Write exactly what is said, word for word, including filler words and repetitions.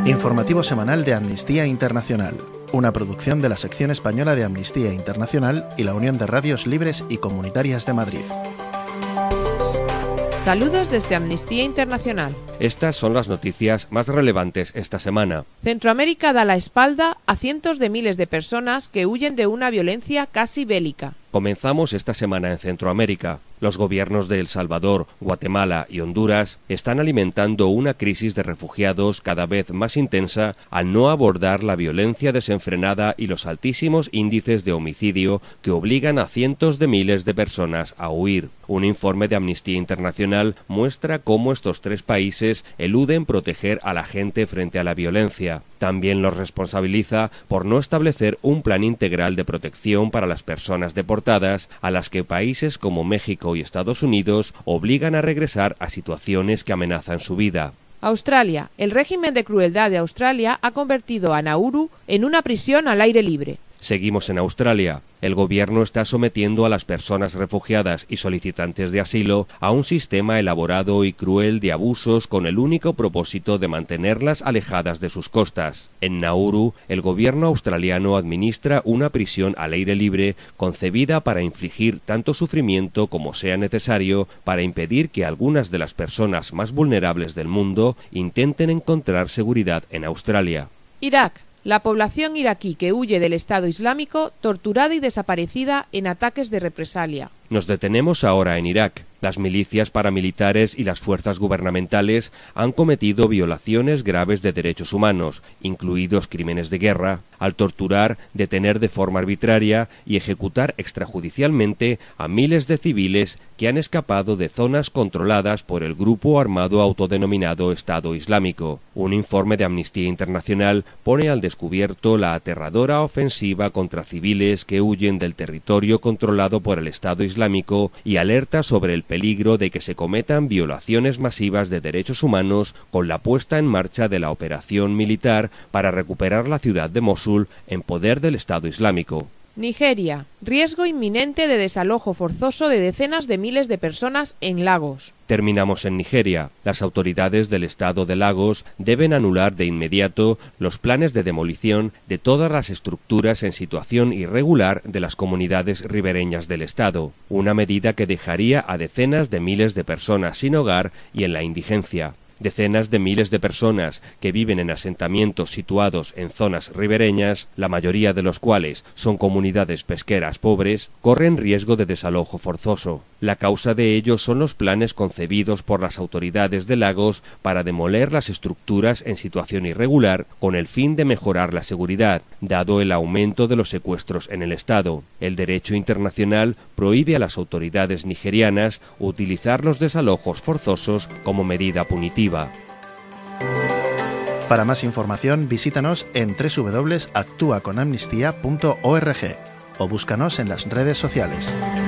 Informativo semanal de Amnistía Internacional, una producción de la sección española de Amnistía Internacional y la Unión de Radios Libres y Comunitarias de Madrid. Saludos desde Amnistía Internacional. Estas son las noticias más relevantes esta semana. Centroamérica da la espalda a cientos de miles de personas que huyen de una violencia casi bélica. Comenzamos esta semana en Centroamérica. Los gobiernos de El Salvador, Guatemala y Honduras están alimentando una crisis de refugiados cada vez más intensa al no abordar la violencia desenfrenada y los altísimos índices de homicidio que obligan a cientos de miles de personas a huir. Un informe de Amnistía Internacional muestra cómo estos tres países eluden proteger a la gente frente a la violencia. También los responsabiliza por no establecer un plan integral de protección para las personas deportadas, a las que países como México y Estados Unidos obligan a regresar a situaciones que amenazan su vida. Australia. El régimen de crueldad de Australia ha convertido a Nauru en una prisión al aire libre. Seguimos en Australia. El gobierno está sometiendo a las personas refugiadas y solicitantes de asilo a un sistema elaborado y cruel de abusos con el único propósito de mantenerlas alejadas de sus costas. En Nauru, el gobierno australiano administra una prisión al aire libre concebida para infligir tanto sufrimiento como sea necesario para impedir que algunas de las personas más vulnerables del mundo intenten encontrar seguridad en Australia. Irak. La población iraquí que huye del Estado Islámico, torturada y desaparecida en ataques de represalia. Nos detenemos ahora en Irak. Las milicias paramilitares y las fuerzas gubernamentales han cometido violaciones graves de derechos humanos, incluidos crímenes de guerra, al torturar, detener de forma arbitraria y ejecutar extrajudicialmente a miles de civiles que han escapado de zonas controladas por el grupo armado autodenominado Estado Islámico. Un informe de Amnistía Internacional pone al descubierto la aterradora ofensiva contra civiles que huyen del territorio controlado por el Estado Islámico y alerta sobre el peligro de que se cometan violaciones masivas de derechos humanos con la puesta en marcha de la operación militar para recuperar la ciudad de Mosul en poder del Estado Islámico. Nigeria. Riesgo inminente de desalojo forzoso de decenas de miles de personas en Lagos. Terminamos en Nigeria. Las autoridades del estado de Lagos deben anular de inmediato los planes de demolición de todas las estructuras en situación irregular de las comunidades ribereñas del estado, una medida que dejaría a decenas de miles de personas sin hogar y en la indigencia. Decenas de miles de personas que viven en asentamientos situados en zonas ribereñas, la mayoría de los cuales son comunidades pesqueras pobres, corren riesgo de desalojo forzoso. La causa de ello son los planes concebidos por las autoridades de Lagos para demoler las estructuras en situación irregular con el fin de mejorar la seguridad, dado el aumento de los secuestros en el estado. El derecho internacional prohíbe a las autoridades nigerianas utilizar los desalojos forzosos como medida punitiva. Para más información, visítanos en doble u doble u doble u punto actúa con amnistía punto org o búscanos en las redes sociales.